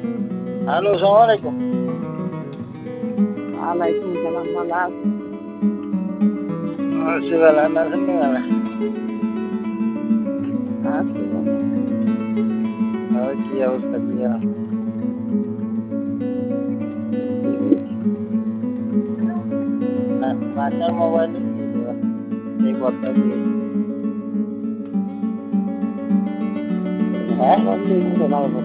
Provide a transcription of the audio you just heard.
Hello, আসসালামু আলাইকুম। ওয়ালাইকুম সালাম, ভালো আছেন? আছি ভালো, আপনি আছেন নি ভালো? আছি ভালো। কি অবস্থা ক্লিয়ার? বাচ্চার মোবাইলে কি দেওয়া? এই কথা দিয়ে। হ্যাঁ? বন্ধ হয়ে গেছে, ভালো